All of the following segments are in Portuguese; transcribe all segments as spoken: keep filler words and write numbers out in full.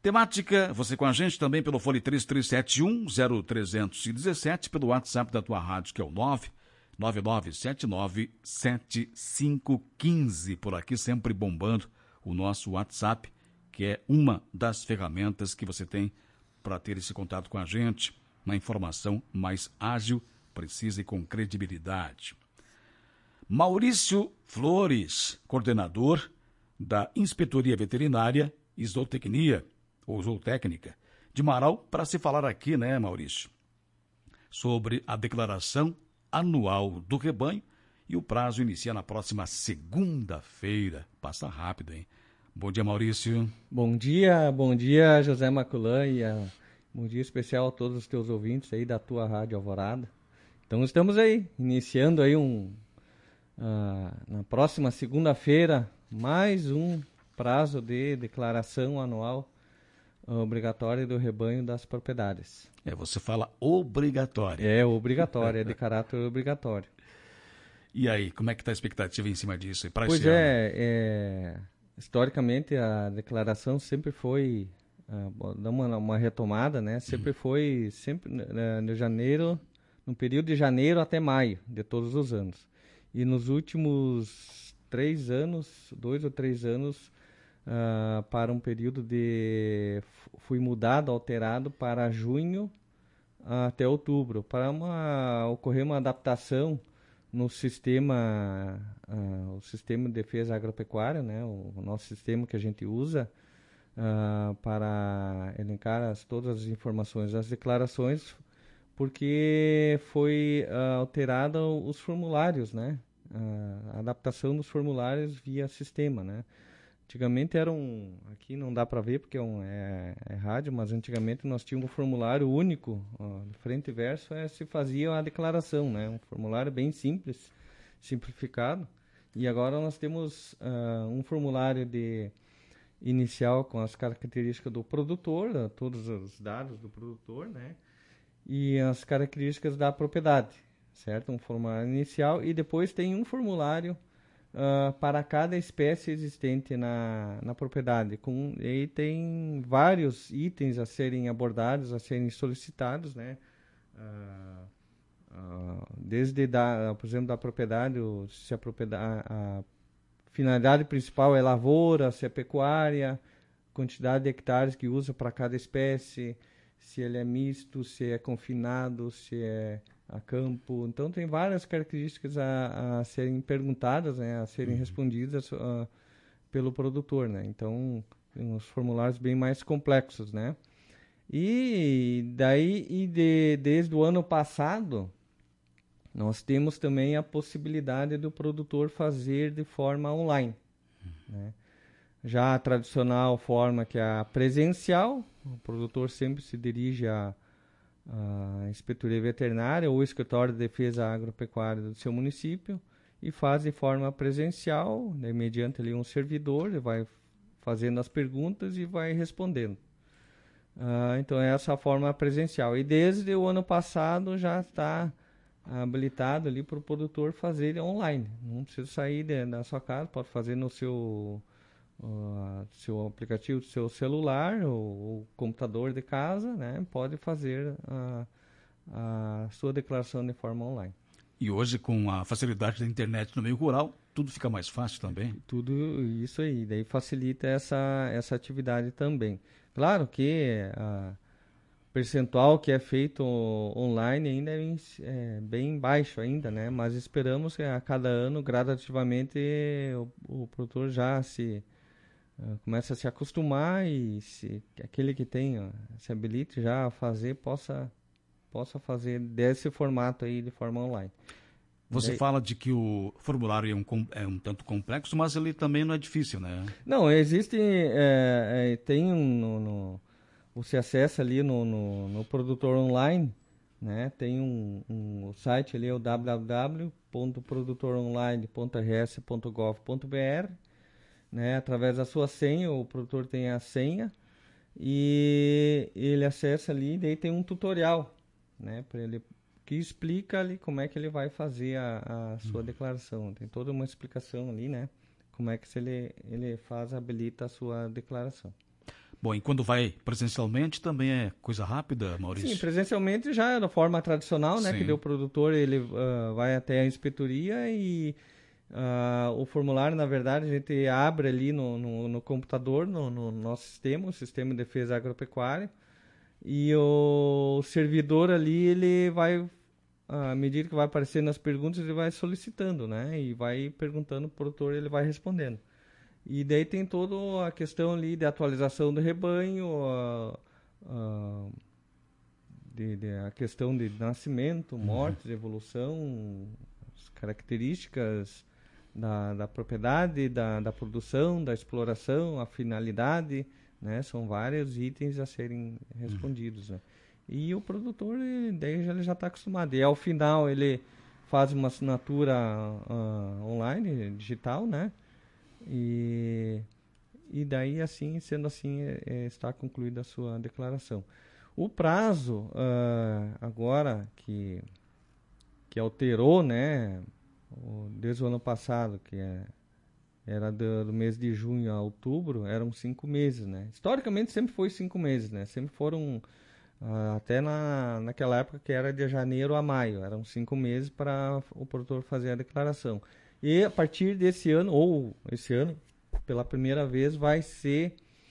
Temática, você com a gente também pelo fone três três sete um, zero três um sete, pelo WhatsApp da tua rádio, que é o nove nove nove sete nove sete cinco um cinco. Por aqui sempre bombando o nosso WhatsApp, que é uma das ferramentas que você tem para ter esse contato com a gente, uma informação mais ágil, precisa e com credibilidade. Maurício Flores, coordenador da Inspetoria Veterinária e Zootecnia, ou Zootécnica, de Marau, para se falar aqui, né, Maurício, sobre a declaração anual do rebanho, e o prazo inicia na próxima segunda-feira. Passa rápido, hein? Bom dia, Maurício. Bom dia, bom dia, José Maculan, e uh, bom dia especial a todos os teus ouvintes aí da tua Rádio Alvorada. Então estamos aí, iniciando aí um, uh, na próxima segunda-feira, mais um prazo de declaração anual uh, obrigatória do rebanho das propriedades. É, você fala obrigatório. É, obrigatório, é de caráter obrigatório. E aí, como é que está a expectativa em cima disso? Pra pois esse é, ano? é, historicamente a declaração sempre foi, uh, dá uma, uma retomada, né? Sempre foi, sempre uh, no janeiro, no período de janeiro até maio de todos os anos. E nos últimos três anos, dois ou três anos, uh, para um período de, fui mudado, alterado para junho até outubro, para uma, ocorrer uma adaptação no sistema, uh, o sistema de defesa agropecuária, né, o, o nosso sistema que a gente usa uh, para elencar as, todas as informações das declarações, porque foi uh, alterada os formulários, né, uh, a adaptação dos formulários via sistema, né. Antigamente era um, aqui não dá para ver porque é, um, é, é rádio, mas antigamente nós tínhamos um formulário único, ó, frente e verso, é, se fazia a declaração, né? Um formulário bem simples, simplificado. E agora nós temos uh, um formulário de inicial com as características do produtor, uh, todos os dados do produtor, né? E as características da propriedade, certo? Um formulário inicial e depois tem um formulário Uh, para cada espécie existente na, na propriedade. Com, e tem vários itens a serem abordados, a serem solicitados, né? Uh, uh, desde, da, por exemplo, da propriedade, se a, propriedade, a finalidade principal é lavoura, se é pecuária, quantidade de hectares que usa para cada espécie, se ele é misto, se é confinado, se é a campo. Então tem várias características a, a serem perguntadas, né, a serem uhum. respondidas uh, pelo produtor, né? Então tem uns formulários bem mais complexos, né? E daí e de, desde o ano passado nós temos também a possibilidade do produtor fazer de forma online, uhum. né? Já a tradicional forma que é a presencial, o produtor sempre se dirige a a inspetoria veterinária ou o escritório de defesa agropecuária do seu município e faz de forma presencial, né, mediante ali um servidor, ele vai fazendo as perguntas e vai respondendo. Uh, então é essa a forma presencial. E desde o ano passado já está habilitado ali para o produtor fazer online. Não precisa sair de, da sua casa, pode fazer no seu Uh, seu aplicativo do seu celular ou, ou computador de casa, né, pode fazer a, a sua declaração de forma online. E hoje, com a facilidade da internet no meio rural, tudo fica mais fácil também? Tudo isso aí, daí facilita essa, essa atividade também. Claro que a percentual que é feito online ainda é bem, é bem baixo ainda, né, mas esperamos que a cada ano, gradativamente, o, o produtor já se Uh, começa a se acostumar e se aquele que tem, ó, se habilite já a fazer, possa, possa fazer desse formato aí de forma online. Você Daí, fala de que o formulário é um, é um tanto complexo, mas ele também não é difícil, né? Não, existe, é, é, tem um, no, no, você acessa ali no, no, no produtor online, né? Tem um, um o site ali, é o w w w ponto produtor online ponto r s ponto gov ponto b r. Né, através da sua senha, o produtor tem a senha e ele acessa ali e daí tem um tutorial, né, para ele que explica ali como é que ele vai fazer a, a sua uhum. declaração. Tem toda uma explicação ali, né, como é que se ele, ele faz, habilita a sua declaração. Bom, e quando vai presencialmente também é coisa rápida, Maurício? Sim, presencialmente já é da forma tradicional, né? Sim. Que daí o produtor ele uh, vai até a inspetoria e uh, o formulário, na verdade, a gente abre ali no, no, no computador, no, no nosso sistema, o Sistema de Defesa Agropecuária, e o servidor ali, ele vai, à medida que vai aparecendo as perguntas, ele vai solicitando, né? E vai perguntando, o produtor ele vai respondendo. E daí tem toda a questão ali de atualização do rebanho, a, a, de, de, a questão de nascimento, morte, uhum. evolução, as características da, da propriedade, da, da produção, da exploração, a finalidade, né? São vários itens a serem respondidos, né? E o produtor, daí já, ele já está acostumado. E ao final ele faz uma assinatura uh, online, digital, né? E, e daí, assim, sendo assim, é, é, está concluída a sua declaração. O prazo, uh, agora que, que alterou, né, o, desde o ano passado, que é, era do, do mês de junho a outubro, eram cinco meses, né? Historicamente sempre foi cinco meses, né? Sempre foram, uh, até na, naquela época que era de janeiro a maio, eram cinco meses para o produtor fazer a declaração. E a partir desse ano, ou esse ano, pela primeira vez, vai ser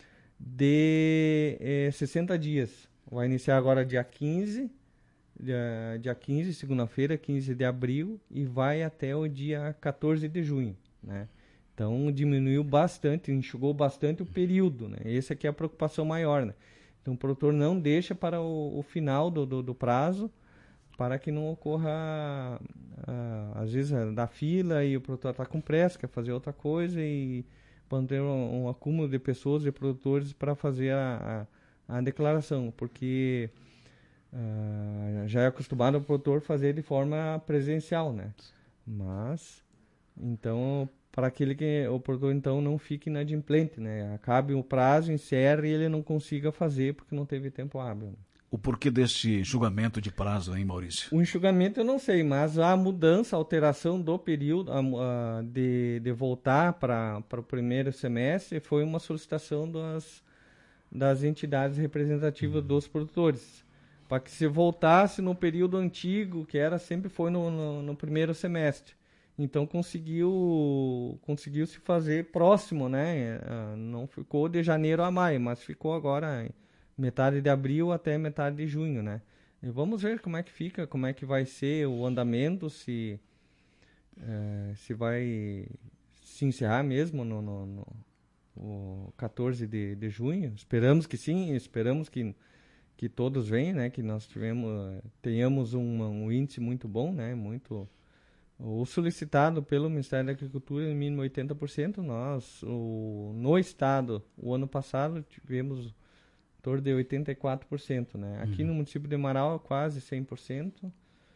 de eh, sessenta dias. Vai iniciar agora dia quinze, dia, dia quinze, segunda-feira, quinze de abril, e vai até o dia quatorze de junho, né? Então diminuiu bastante, enxugou bastante o período, né? Essa aqui é a preocupação maior, né? Então o produtor não deixa para o, o final do, do, do prazo, para que não ocorra, ah, às vezes, da fila e o produtor está com pressa, quer fazer outra coisa e pode ter um, um acúmulo de pessoas, de produtores para fazer a, a, a declaração, porque ah, já é acostumado o produtor fazer de forma presencial, né? Mas, então, para aquele que o produtor então não fique inadimplente, né? Acabe o prazo, encerre e ele não consiga fazer porque não teve tempo hábil. O porquê deste enxugamento de prazo, hein, Maurício? O enxugamento eu não sei, mas a mudança, a alteração do período a, a, de, de voltar para o primeiro semestre foi uma solicitação das, das entidades representativas uhum. dos produtores, para que se voltasse no período antigo, que era sempre foi no, no, no primeiro semestre. Então conseguiu, conseguiu se fazer próximo, né? Não ficou de janeiro a maio, mas ficou agora metade de abril até metade de junho, né? E vamos ver como é que fica, como é que vai ser o andamento, se, é, se vai se encerrar mesmo no, no, no, no quatorze de, de junho. Esperamos que sim, esperamos que, que todos venham, né? Que nós tivemos, tenhamos um, um índice muito bom, né? Muito, o solicitado pelo Ministério da Agricultura, no mínimo oitenta por cento. Nós, o, no estado, o ano passado, tivemos torno de oitenta e quatro por cento, né? Aqui uhum. no município de Marau, quase cem por cento.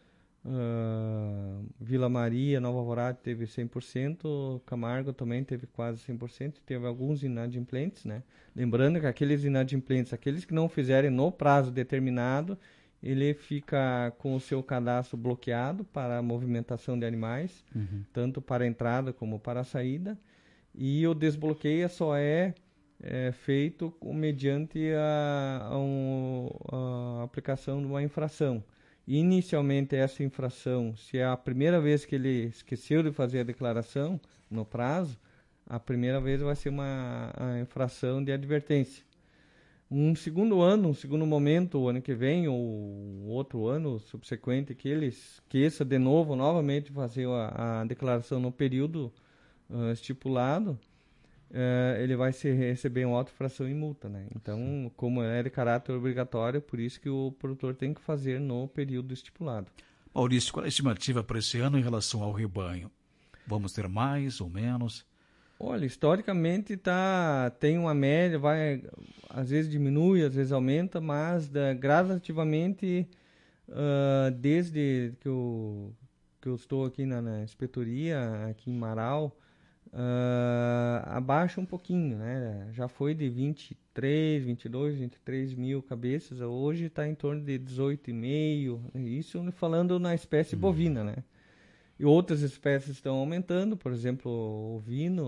Uh, Vila Maria, Nova Alvorada teve cem por cento. Camargo também teve quase cem por cento. Teve alguns inadimplentes, né? Lembrando que aqueles inadimplentes, aqueles que não fizerem no prazo determinado, ele fica com o seu cadastro bloqueado para a movimentação de animais, uhum. tanto para a entrada como para a saída. E o desbloqueio só é É feito mediante a, a, um, a aplicação de uma infração. Inicialmente, essa infração, se é a primeira vez que ele esqueceu de fazer a declaração no prazo, a primeira vez vai ser uma a infração de advertência. Um segundo ano, um segundo momento, o ano que vem, ou outro ano subsequente, que ele esqueça de novo, novamente, fazer a, a declaração no período uh, estipulado, Uh, ele vai se receber uma auto-infração e multa, né? Então, como é de caráter obrigatório, por isso que o produtor tem que fazer no período estipulado. Maurício, qual é a estimativa para esse ano em relação ao rebanho? Vamos ter mais ou menos? Olha, historicamente tá, tem uma média, vai, às vezes diminui, às vezes aumenta, mas da, gradativamente, uh, desde que eu, que eu estou aqui na, na inspetoria, aqui em Marau, Uh, abaixa um pouquinho, né? Já foi de vinte e três, vinte e dois, vinte e três mil cabeças, hoje está em torno de dezoito vírgula cinco, isso falando na espécie uhum. bovina, né? E outras espécies estão aumentando, por exemplo, o ovino,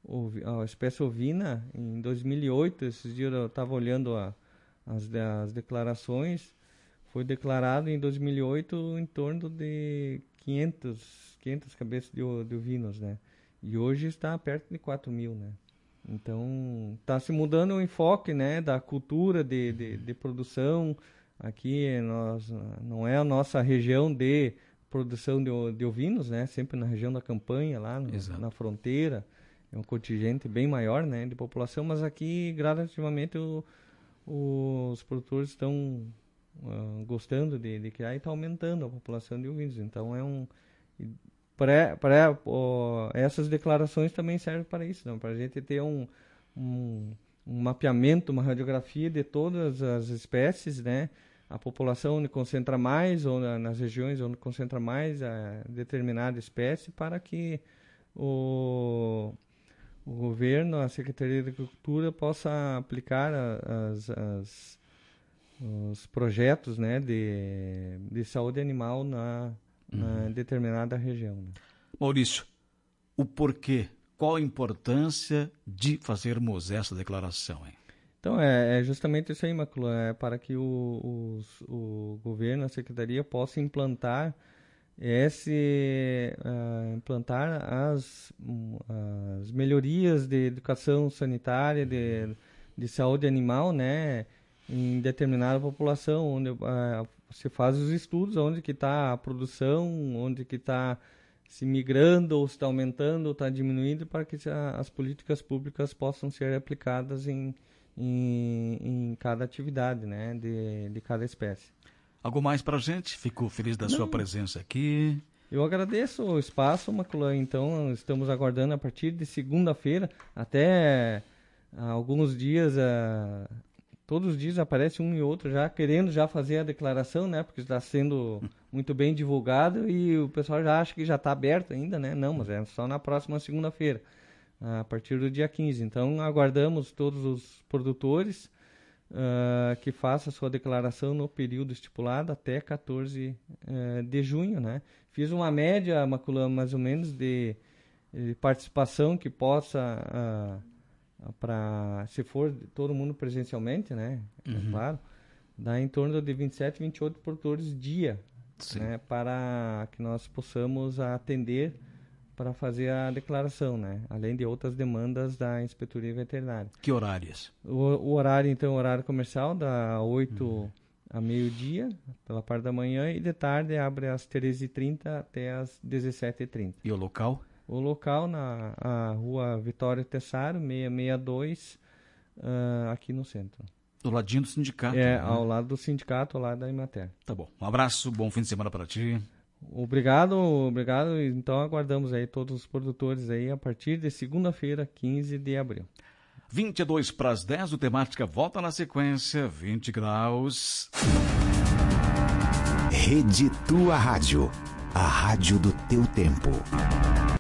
a espécie ovina, em dois mil e oito, esses dias eu estava olhando a, as, as declarações, foi declarado em dois mil e oito em torno de quinhentas, quinhentas cabeças de, de ovinos, né? E hoje está perto de quatro mil, né? Então, está se mudando o enfoque, né, da cultura de, de, de produção. Aqui nós, não é a nossa região de produção de, de ovinos, né? Sempre na região da Campanha, lá no, na fronteira. É um contingente bem maior, né, de população, mas aqui, gradativamente, o, o, os produtores estão uh, gostando de, de criar e está aumentando a população de ovinos. Então, é um... Pré, pré, ó, essas declarações também servem para isso, para a gente ter um, um, um mapeamento, uma radiografia de todas as espécies, né? A população onde concentra mais, ou na, nas regiões onde concentra mais a determinada espécie, para que o, o governo, a Secretaria de Agricultura, possa aplicar a, as, as, os projetos, né, de, de saúde animal na na determinada região. Né? Maurício, o porquê, qual a importância de fazermos essa declaração? Hein? Então, é, é justamente isso aí, Macula, é para que o, os, o governo, a secretaria, possa implantar, esse, uh, implantar as, um, as melhorias de educação sanitária, de, de saúde animal, né, em determinada população, onde uh, você faz os estudos onde que está a produção, onde que está se migrando, ou se está aumentando, ou está diminuindo, para que a, as políticas públicas possam ser aplicadas em, em, em cada atividade, né, de, de cada espécie. Algo mais para a gente? Fico feliz da Não. sua presença aqui. Eu agradeço o espaço, Macula. Então, estamos aguardando a partir de segunda-feira, até há alguns dias... Uh, Todos os dias aparece um e outro já querendo já fazer a declaração, né? Porque está sendo muito bem divulgado e o pessoal já acha que já está aberto ainda, né? Não, mas é só na próxima segunda-feira, a partir do dia quinze. Então, aguardamos todos os produtores uh, que façam a sua declaração no período estipulado até quatorze uh, de junho, né? Fiz uma média, Macula, mais ou menos, de, de participação que possa... Uh, para, se for todo mundo presencialmente, né, uhum. é claro, dá em torno de vinte e sete, vinte e oito produtores dia, né, para que nós possamos atender para fazer a declaração, né, além de outras demandas da Inspetoria Veterinária. Que horários? O, o horário, então, horário comercial, da oito uhum. a meio-dia, pela parte da manhã, e de tarde abre às treze e trinta até às dezessete e trinta. E o local? O local na a rua Vitório Tessaro, seiscentos e sessenta e dois, uh, aqui no centro. Do ladinho do sindicato. É, né? ao lado do sindicato, ao lado da Imater. Tá bom. Um abraço, bom fim de semana para ti. Obrigado, obrigado. Então aguardamos aí todos os produtores aí a partir de segunda-feira, quinze de abril. vinte e dois para as dez, o Temática volta na sequência, vinte graus. Rede Tua Rádio, a rádio do teu tempo.